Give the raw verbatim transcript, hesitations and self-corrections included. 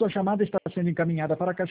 Sua chamada está sendo encaminhada para a caixa